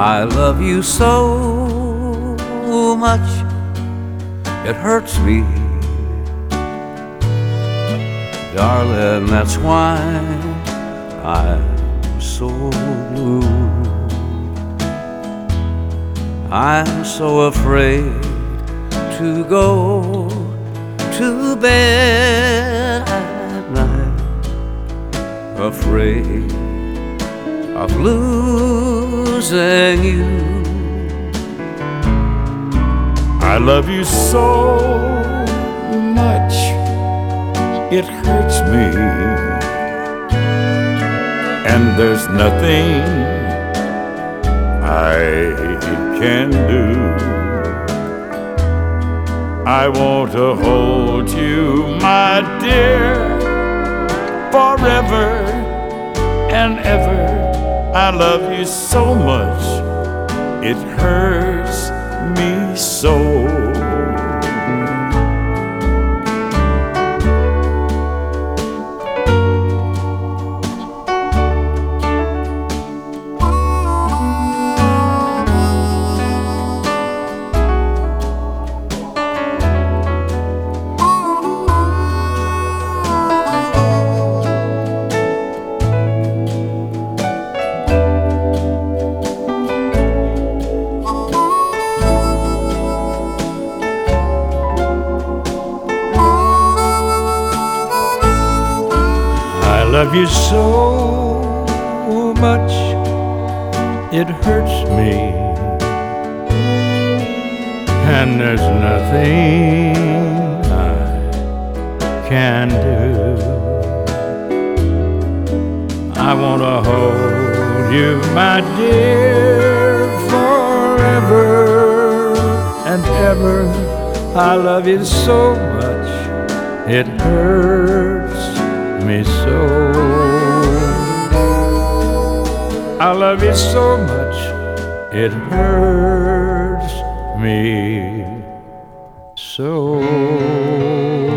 I love you so much, it hurts me, darling, that's why I'm so blue. I'm so afraid to go to bed at night, afraid of losing you. I love you so much, it hurts me, and there's nothing I can do. I want to hold you, my dear, forever and ever. I love you so much, it hurts me so. I love you so much, it hurts me, and there's nothing I can do. I want to hold you, my dear, forever and ever. I love you so much, it hurts me so. I love you so much, it hurts me so.